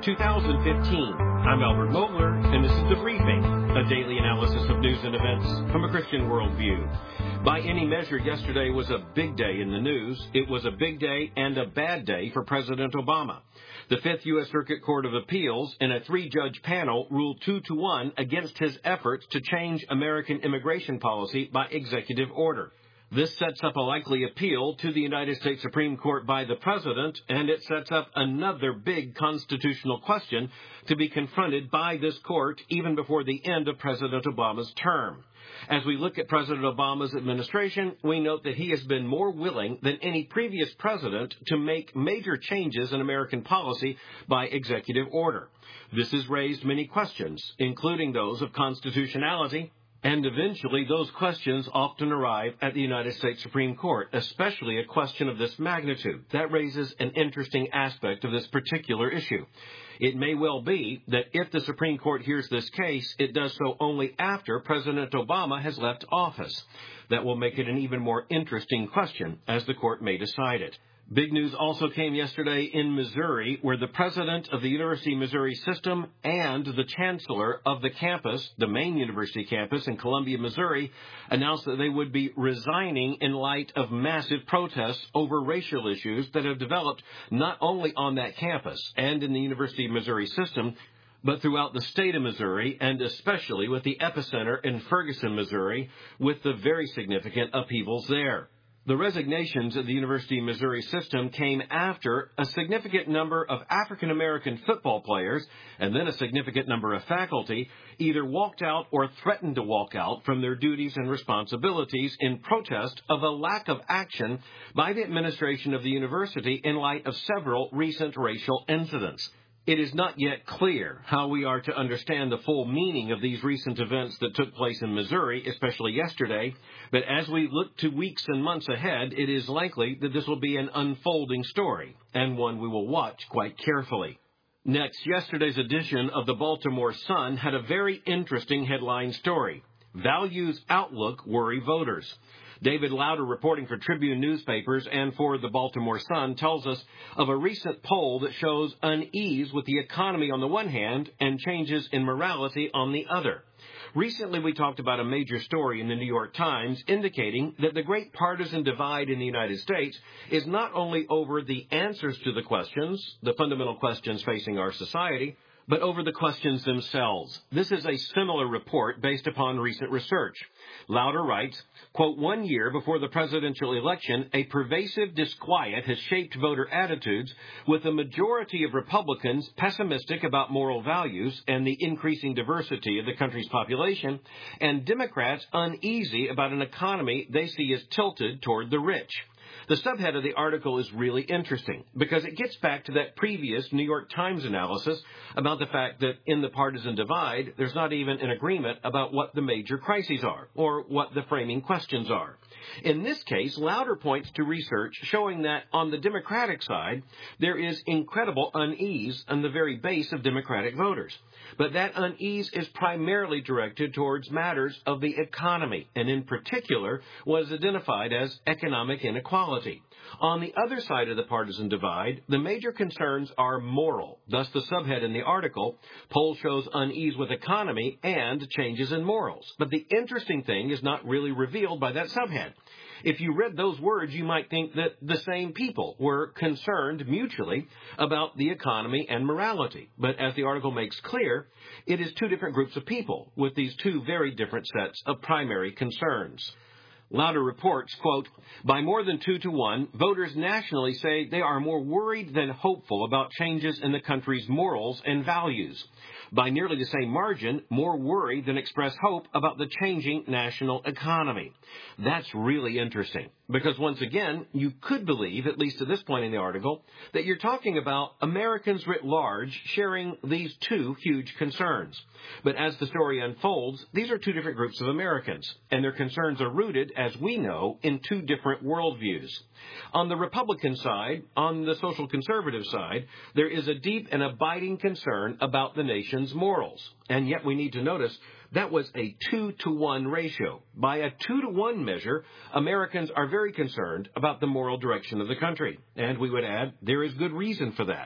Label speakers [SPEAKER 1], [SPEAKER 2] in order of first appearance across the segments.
[SPEAKER 1] 2015. I'm Albert Mogler, and this is The Briefing, a daily analysis of news and events from a Christian worldview. By any measure, yesterday was a big day in the news. It was a big day and a bad day for President Obama. The Fifth U.S. Circuit Court of Appeals, in a three-judge panel, ruled 2-1 against his efforts to change American immigration policy by executive order. This sets up a likely appeal to the United States Supreme Court by the President, and it sets up another big constitutional question to be confronted by this court even before the end of President Obama's term. As we look at President Obama's administration, we note that he has been more willing than any previous president to make major changes in American policy by executive order. This has raised many questions, including those of constitutionality, and eventually those questions often arrive at the United States Supreme Court, especially a question of this magnitude. That raises an interesting aspect of this particular issue. It may well be that if the Supreme Court hears this case, it does so only after President Obama has left office. That will make it an even more interesting question, as the court may decide it. Big news also came yesterday in Missouri, where the president of the University of Missouri System and the chancellor of the campus, the main university campus in Columbia, Missouri, announced that they would be resigning in light of massive protests over racial issues that have developed not only on that campus and in the University of Missouri System, but throughout the state of Missouri, and especially with the epicenter in Ferguson, Missouri, with the very significant upheavals there. The resignations of the University of Missouri System came after a significant number of African-American football players and then a significant number of faculty either walked out or threatened to walk out from their duties and responsibilities in protest of a lack of action by the administration of the university in light of several recent racial incidents. It is not yet clear how we are to understand the full meaning of these recent events that took place in Missouri, especially yesterday, but as we look to weeks and months ahead, it is likely that this will be an unfolding story, and one we will watch quite carefully. Next, yesterday's edition of the Baltimore Sun had a very interesting headline story. Values Outlook Worry Voters. David Lauder, reporting for Tribune newspapers and for the Baltimore Sun, tells us of a recent poll that shows unease with the economy on the one hand and changes in morality on the other. Recently, we talked about a major story in the New York Times indicating that the great partisan divide in the United States is not only over the answers to the questions, the fundamental questions facing our society, but over the questions themselves. This is a similar report based upon recent research. Lauder writes, quote, 1 year before the presidential election, a pervasive disquiet has shaped voter attitudes, with a majority of Republicans pessimistic about moral values and the increasing diversity of the country's population, and Democrats uneasy about an economy they see as tilted toward the rich. The subhead of the article is really interesting because it gets back to that previous New York Times analysis about the fact that in the partisan divide, there's not even an agreement about what the major crises are or what the framing questions are. In this case, Lauder points to research showing that on the Democratic side, there is incredible unease on the very base of Democratic voters. But that unease is primarily directed towards matters of the economy, and in particular was identified as economic inequality. On the other side of the partisan divide, the major concerns are moral. Thus, the subhead in the article, poll shows unease with economy and changes in morals. But the interesting thing is not really revealed by that subhead. If you read those words, you might think that the same people were concerned mutually about the economy and morality. But as the article makes clear, it is two different groups of people with these two very different sets of primary concerns. Lauder reports, quote, by more than 2-1, voters nationally say they are more worried than hopeful about changes in the country's morals and values. By nearly the same margin, more worried than express hope about the changing national economy. That's really interesting, because once again, you could believe, at least at this point in the article, that you're talking about Americans writ large sharing these two huge concerns. But as the story unfolds, these are two different groups of Americans, and their concerns are rooted, as we know, in two different worldviews. On the Republican side, on the social conservative side, there is a deep and abiding concern about the nation's morals. And yet we need to notice that was a 2-1 ratio. By a 2-1 measure, Americans are very concerned about the moral direction of the country. And we would add, there is good reason for that.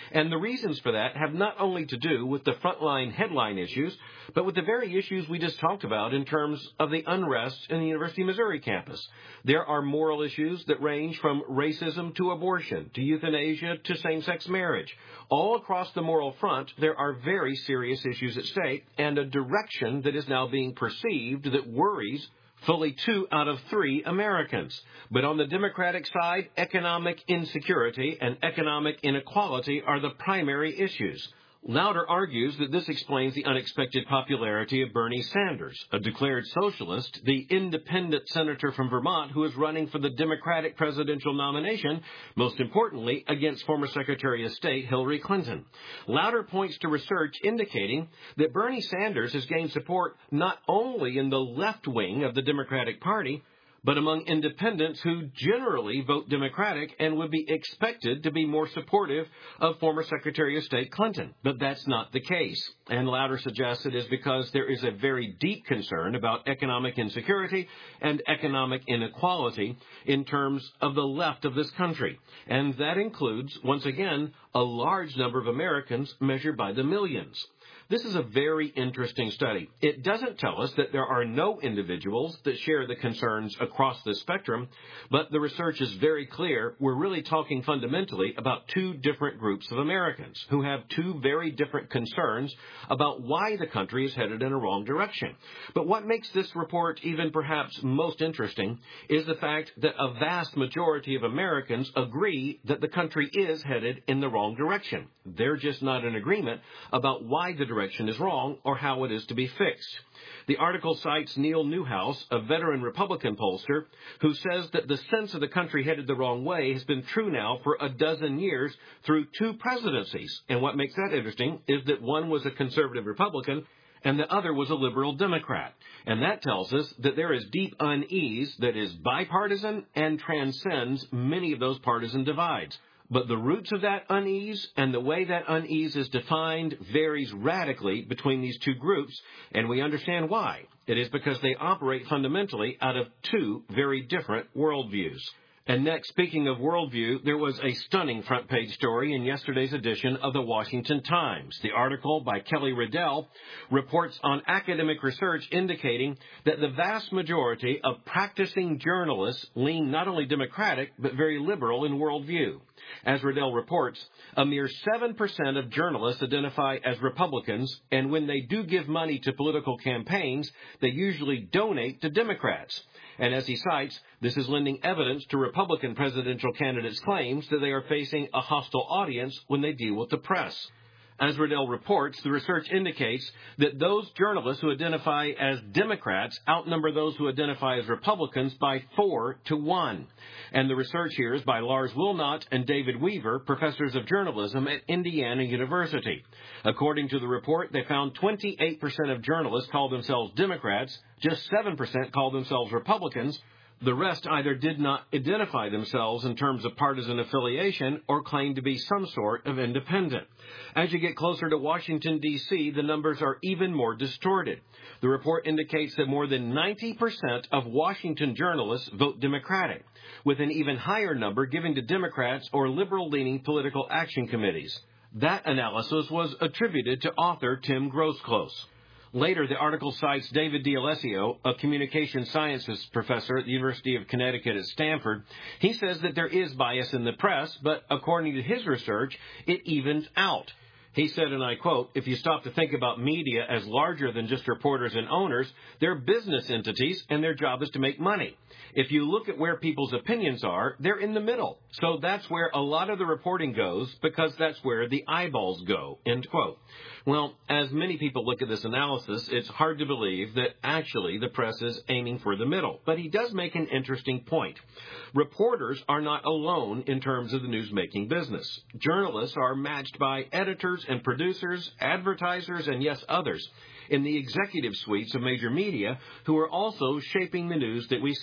[SPEAKER 1] And the reasons for that have not only to do with the frontline headline issues, but with the very issues we just talked about in terms of the unrest in the University of Missouri campus. There are moral issues that range from racism to abortion, to euthanasia, to same-sex marriage. All across the moral front, there are very serious issues at stake, and a direction that is now being perceived that worries fully 2 out of 3 Americans. But on the Democratic side, economic insecurity and economic inequality are the primary issues. Louder argues that this explains the unexpected popularity of Bernie Sanders, a declared socialist, the independent senator from Vermont who is running for the Democratic presidential nomination, most importantly, against former Secretary of State Hillary Clinton. Louder points to research indicating that Bernie Sanders has gained support not only in the left wing of the Democratic Party, but among independents who generally vote Democratic and would be expected to be more supportive of former Secretary of State Clinton. But that's not the case. And Louder suggests it is because there is a very deep concern about economic insecurity and economic inequality in terms of the left of this country. And that includes, once again, a large number of Americans measured by the millions. This is a very interesting study. It doesn't tell us that there are no individuals that share the concerns across the spectrum, but the research is very clear. We're really talking fundamentally about 2 different groups of Americans who have 2 very different concerns about why the country is headed in a wrong direction. But what makes this report even perhaps most interesting is the fact that a vast majority of Americans agree that the country is headed in the wrong direction. They're just not in agreement about why the direction is wrong or how it is to be fixed. The article cites Neil Newhouse, a veteran Republican pollster, who says that the sense of the country headed the wrong way has been true now for a dozen years through 2 presidencies. And what makes that interesting is that one was a conservative Republican and the other was a liberal Democrat. And that tells us that there is deep unease that is bipartisan and transcends many of those partisan divides. But the roots of that unease and the way that unease is defined varies radically between these 2 groups, and we understand why. It is because they operate fundamentally out of 2 very different worldviews. And next, speaking of worldview, there was a stunning front-page story in yesterday's edition of the Washington Times. The article by Kelly Riddell reports on academic research indicating that the vast majority of practicing journalists lean not only Democratic, but very liberal in worldview. As Riddell reports, a mere 7% of journalists identify as Republicans, and when they do give money to political campaigns, they usually donate to Democrats. And as he cites, this is lending evidence to Republican presidential candidates' claims that they are facing a hostile audience when they deal with the press. As Riddell reports, the research indicates that those journalists who identify as Democrats outnumber those who identify as Republicans by 4 to 1. And the research here is by Lars Wilnot and David Weaver, professors of journalism at Indiana University. According to the report, they found 28% of journalists call themselves Democrats, just 7% call themselves Republicans. The rest either did not identify themselves in terms of partisan affiliation or claim to be some sort of independent. As you get closer to Washington, D.C., the numbers are even more distorted. The report indicates that more than 90% of Washington journalists vote Democratic, with an even higher number given to Democrats or liberal-leaning political action committees. That analysis was attributed to author Tim Grosclose. Later, the article cites David D'Alessio, a communication sciences professor at the University of Connecticut at Stanford. He says that there is bias in the press, but according to his research, it evens out. He said, and I quote, "If you stop to think about media as larger than just reporters and owners, they're business entities and their job is to make money. If you look at where people's opinions are, they're in the middle. So that's where a lot of the reporting goes because that's where the eyeballs go," end quote. Well, as many people look at this analysis, it's hard to believe that actually the press is aiming for the middle. But he does make an interesting point. Reporters are not alone in terms of the newsmaking business. Journalists are matched by editors and producers, advertisers, and yes, others in the executive suites of major media who are also shaping the news that we see.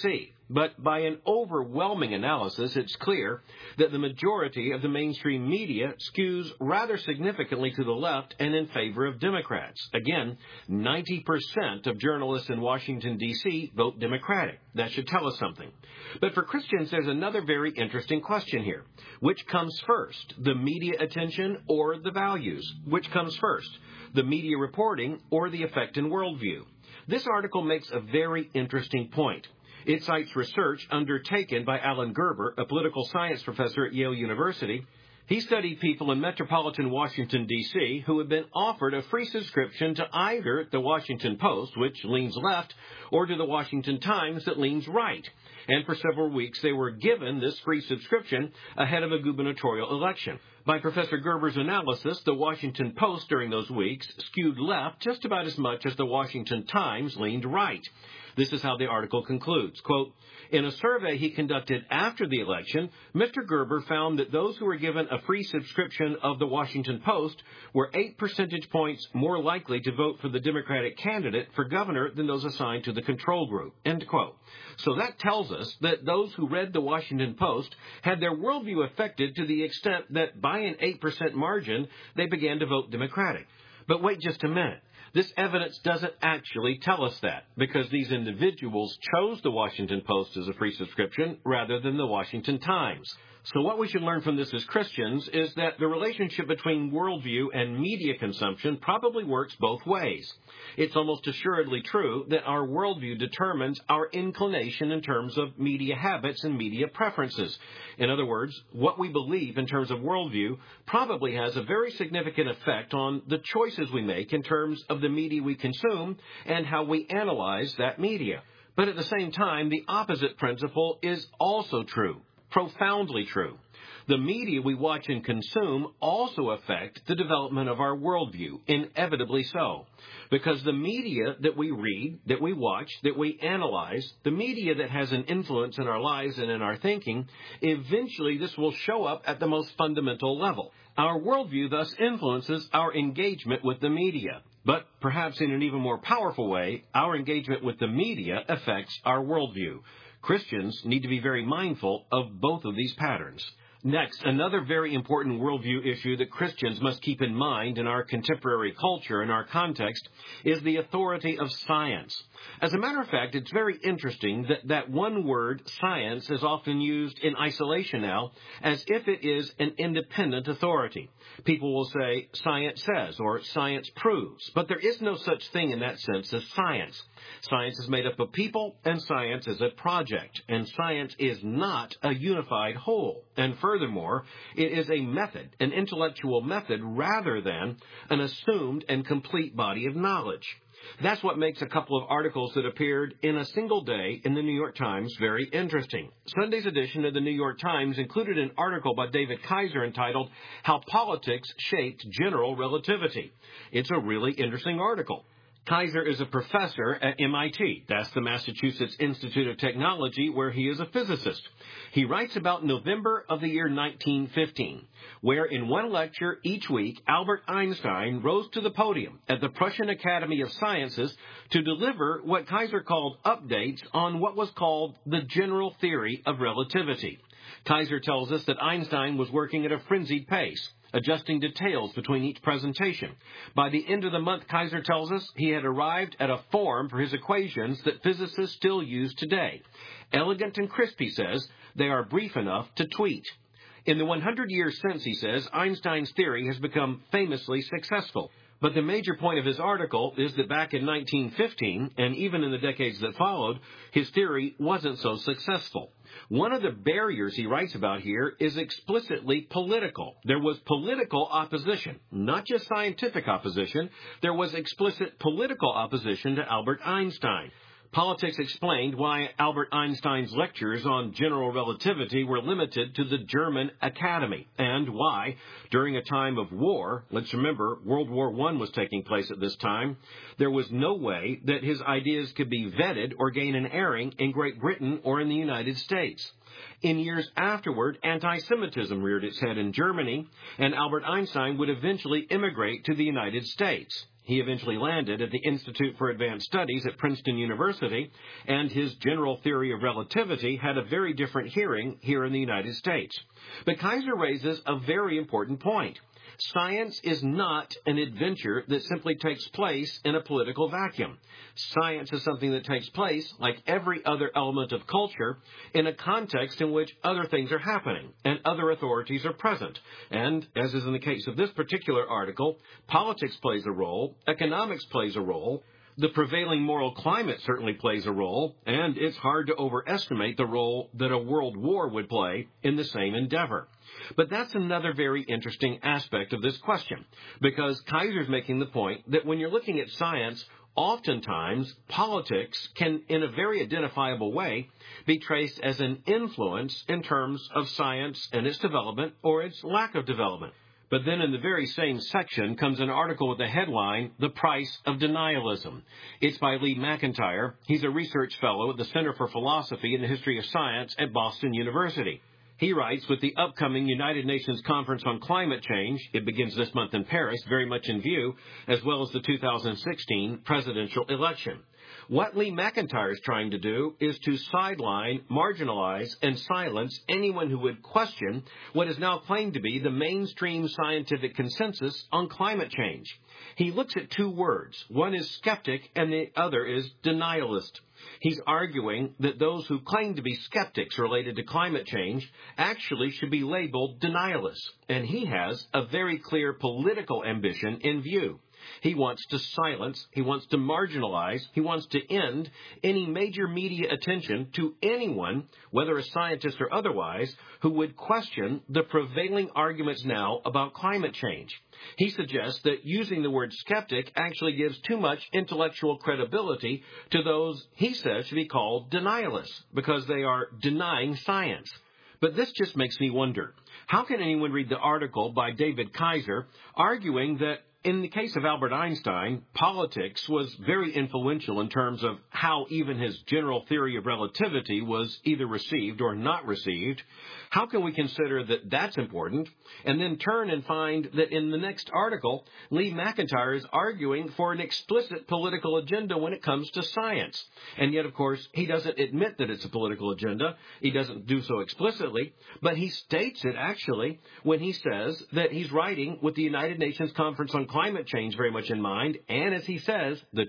[SPEAKER 1] but by an overwhelming analysis, it's clear that the majority of the mainstream media skews rather significantly to the left and in favor of Democrats. Again, 90% of journalists in Washington, D.C. vote Democratic. That should tell us something. But for Christians, there's another very interesting question here. Which comes first, the media attention or the values? Which comes first, the media reporting or the effect in worldview? This article makes a very interesting point. It cites research undertaken by Alan Gerber, a political science professor at Yale University. He studied people in metropolitan Washington, D.C., who had been offered a free subscription to either the Washington Post, which leans left, or to the Washington Times, that leans right. And for several weeks, they were given this free subscription ahead of a gubernatorial election. By Professor Gerber's analysis, the Washington Post during those weeks skewed left just about as much as the Washington Times leaned right. This is how the article concludes, quote, in a survey he conducted after the election, Mr. Gerber found that those who were given a free subscription of the Washington Post were 8 percentage points more likely to vote for the Democratic candidate for governor than those assigned to the control group, end quote. So that tells us that those who read the Washington Post had their worldview affected to the extent that by an 8% margin, they began to vote Democratic. But wait just a minute. This evidence doesn't actually tell us that, because these individuals chose the Washington Post as a free subscription rather than the Washington Times. So what we should learn from this as Christians is that the relationship between worldview and media consumption probably works both ways. It's almost assuredly true that our worldview determines our inclination in terms of media habits and media preferences. In other words, what we believe in terms of worldview probably has a very significant effect on the choices we make in terms of the media we consume and how we analyze that media. But at the same time, the opposite principle is also true. Profoundly true. The media we watch and consume also affect the development of our worldview, inevitably so. Because the media that we read, that we watch, that we analyze, the media that has an influence in our lives and in our thinking, eventually this will show up at the most fundamental level. Our worldview thus influences our engagement with the media. But perhaps in an even more powerful way, our engagement with the media affects our worldview. Christians need to be very mindful of both of these patterns. Next, another very important worldview issue that Christians must keep in mind in our contemporary culture and our context is the authority of science. As a matter of fact, it's very interesting that one word, science, is often used in isolation now as if it is an independent authority. People will say, science says, or science proves, but there is no such thing in that sense as science. Science is made up of people, and science is a project, and science is not a unified whole. And furthermore, it is a method, an intellectual method, rather than an assumed and complete body of knowledge. That's what makes a couple of articles that appeared in a single day in the New York Times very interesting. Sunday's edition of the New York Times included an article by David Kaiser entitled, How Politics Shaped General Relativity. It's a really interesting article. Kaiser is a professor at MIT. That's the Massachusetts Institute of Technology, where he is a physicist. He writes about November of the year 1915, where in one lecture each week, Albert Einstein rose to the podium at the Prussian Academy of Sciences to deliver what Kaiser called updates on what was called the general theory of relativity. Kaiser tells us that Einstein was working at a frenzied pace, adjusting details between each presentation. By the end of the month, Kaiser tells us, he had arrived at a form for his equations that physicists still use today. Elegant and crisp, he says, they are brief enough to tweet. In the 100 years since, he says, Einstein's theory has become famously successful. But the major point of his article is that back in 1915, and even in the decades that followed, his theory wasn't so successful. One of the barriers he writes about here is explicitly political. There was political opposition, not just scientific opposition. There was explicit political opposition to Albert Einstein. Politics explained why Albert Einstein's lectures on general relativity were limited to the German Academy, and why, during a time of war, let's remember World War I was taking place at this time, there was no way that his ideas could be vetted or gain an airing in Great Britain or in the United States. In years afterward, anti-Semitism reared its head in Germany, and Albert Einstein would eventually immigrate to the United States. He eventually landed at the Institute for Advanced Studies at Princeton University, and his general theory of relativity had a very different hearing here in the United States. But Kaiser raises a very important point. Science is not an adventure that simply takes place in a political vacuum. Science is something that takes place, like every other element of culture, in a context in which other things are happening and other authorities are present. And, as is in the case of this particular article, politics plays a role, economics plays a role, the prevailing moral climate certainly plays a role, and it's hard to overestimate the role that a world war would play in the same endeavor. But that's another very interesting aspect of this question, because Kaiser's making the point that when you're looking at science, oftentimes politics can, in a very identifiable way, be traced as an influence in terms of science and its development or its lack of development. But then in the very same section comes an article with the headline, The Price of Denialism. It's by Lee McIntyre. He's a research fellow at the Center for Philosophy and the History of Science at Boston University. He writes, with the upcoming United Nations Conference on Climate Change, it begins this month in Paris, very much in view, as well as the 2016 presidential election. What Lee McIntyre is trying to do is to sideline, marginalize, and silence anyone who would question what is now claimed to be the mainstream scientific consensus on climate change. He looks at two words. One is skeptic and the other is denialist. He's arguing that those who claim to be skeptics related to climate change actually should be labeled denialists. And he has a very clear political ambition in view. He wants to silence, he wants to marginalize, he wants to end any major media attention to anyone, whether a scientist or otherwise, who would question the prevailing arguments now about climate change. He suggests that using the word skeptic actually gives too much intellectual credibility to those he says should be called denialists, because they are denying science. But this just makes me wonder, how can anyone read the article by David Kaiser arguing that in the case of Albert Einstein, politics was very influential in terms of how even his general theory of relativity was either received or not received? How can we consider that that's important and then turn and find that in the next article, Lee McIntyre is arguing for an explicit political agenda when it comes to science? And yet, of course, he doesn't admit that it's a political agenda. He doesn't do so explicitly, but he states it actually when he says that he's writing with the United Nations Conference on Climate Change very much in mind, and as he says, the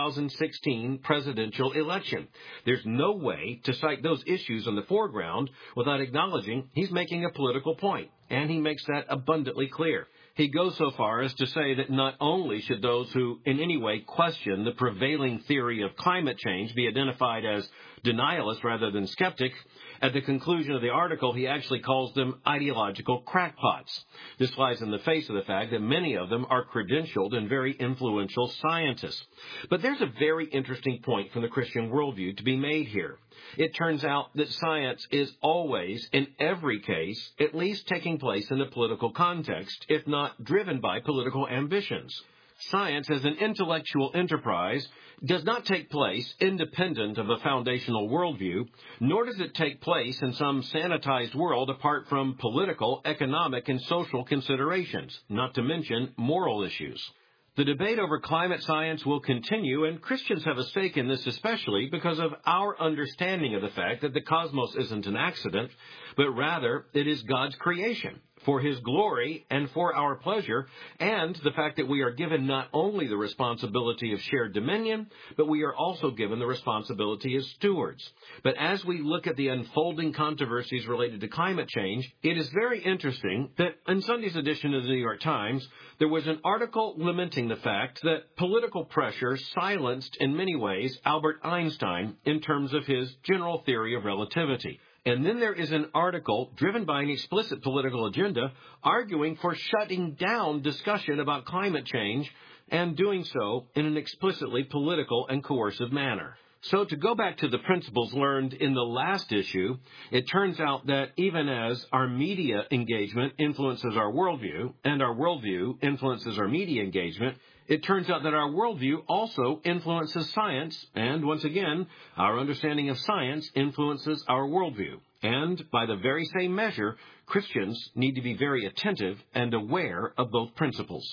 [SPEAKER 1] 2016 presidential election. There's no way to cite those issues in the foreground without acknowledging he's making a political point, and he makes that abundantly clear. He goes so far as to say that not only should those who in any way question the prevailing theory of climate change be identified as denialists rather than skeptics, at the conclusion of the article, he actually calls them ideological crackpots. This flies in the face of the fact that many of them are credentialed and very influential scientists. But there's a very interesting point from the Christian worldview to be made here. It turns out that science is always, in every case, at least taking place in a political context, if not driven by political ambitions. Science as an intellectual enterprise does not take place independent of a foundational worldview, nor does it take place in some sanitized world apart from political, economic, and social considerations, not to mention moral issues. The debate over climate science will continue, and Christians have a stake in this especially because of our understanding of the fact that the cosmos isn't an accident, but rather it is God's creation for His glory and for our pleasure, and the fact that we are given not only the responsibility of shared dominion, but we are also given the responsibility as stewards. But as we look at the unfolding controversies related to climate change, it is very interesting that in Sunday's edition of the New York Times, there was an article lamenting the fact that political pressure silenced in many ways Albert Einstein in terms of his general theory of relativity. And then there is an article driven by an explicit political agenda arguing for shutting down discussion about climate change and doing so in an explicitly political and coercive manner. So to go back to the principles learned in the last issue, it turns out that even as our media engagement influences our worldview and our worldview influences our media engagement, it turns out that our worldview also influences science, and once again, our understanding of science influences our worldview. And by the very same measure, Christians need to be very attentive and aware of both principles.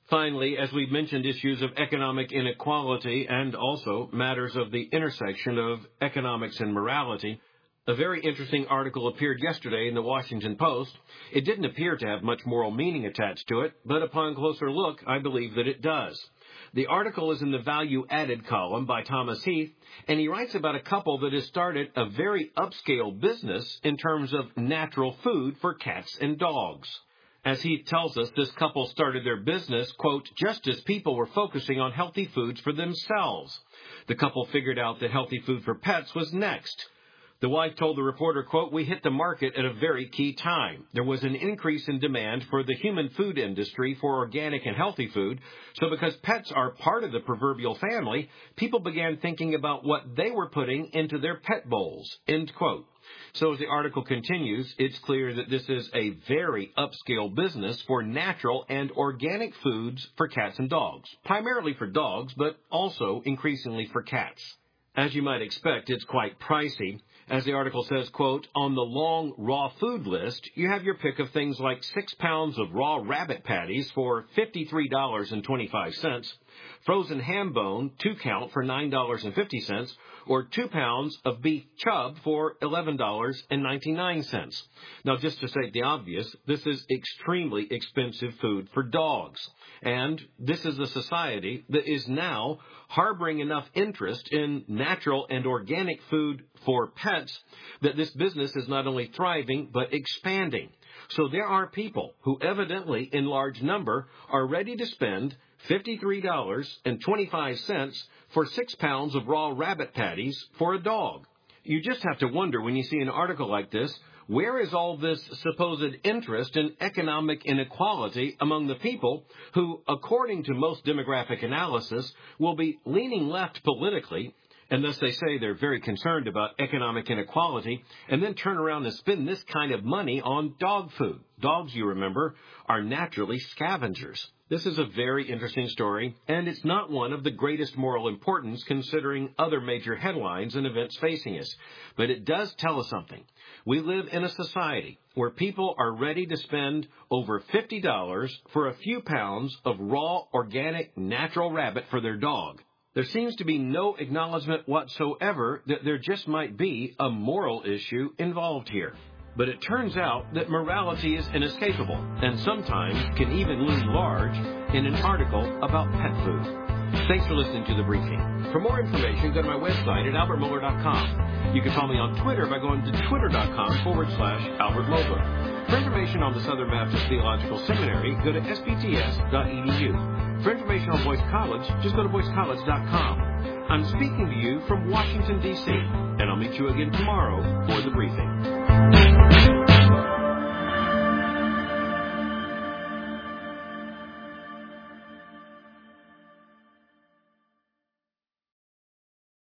[SPEAKER 1] Finally, as we've mentioned, issues of economic inequality and also matters of the intersection of economics and morality. A very interesting article appeared yesterday in the Washington Post. It didn't appear to have much moral meaning attached to it, but upon closer look, I believe that it does. The article is in the value-added column by Thomas Heath, and he writes about a couple that has started a very upscale business in terms of natural food for cats and dogs. As Heath tells us, this couple started their business, quote, just as people were focusing on healthy foods for themselves. The couple figured out that healthy food for pets was next. The wife told the reporter, quote, we hit the market at a very key time. There was an increase in demand for the human food industry for organic and healthy food. So because pets are part of the proverbial family, people began thinking about what they were putting into their pet bowls, end quote. So as the article continues, it's clear that this is a very upscale business for natural and organic foods for cats and dogs, primarily for dogs, but also increasingly for cats. As you might expect, it's quite pricey. As the article says, quote, on the long raw food list, you have your pick of things like 6 pounds of raw rabbit patties for $53.25, frozen ham bone, 2 count for $9.50, or 2 pounds of beef chub for $11.99. Now, just to state the obvious, this is extremely expensive food for dogs. And this is a society that is now harboring enough interest in natural and organic food for pets that this business is not only thriving, but expanding. So there are people who evidently, in large number, are ready to spend $53.25 for 6 pounds of raw rabbit patties for a dog. You just have to wonder when you see an article like this, where is all this supposed interest in economic inequality among the people who, according to most demographic analysis, will be leaning left politically, and thus they say they're very concerned about economic inequality, and then turn around and spend this kind of money on dog food. Dogs, you remember, are naturally scavengers. This is a very interesting story, and it's not one of the greatest moral importance considering other major headlines and events facing us. But it does tell us something. We live in a society where people are ready to spend over $50 for a few pounds of raw, organic, natural rabbit for their dog. There seems to be no acknowledgement whatsoever that there just might be a moral issue involved here. But it turns out that morality is inescapable and sometimes can even loom large in an article about pet food. Thanks for listening to The Briefing. For more information, go to my website at albertmohler.com. You can follow me on Twitter by going to twitter.com/Albert Mohler. For information on the Southern Baptist Theological Seminary, go to sbts.edu. For information on Boyce College, just go to boycecollege.com. I'm speaking to you from Washington, D.C., and I'll meet you again tomorrow for The Briefing.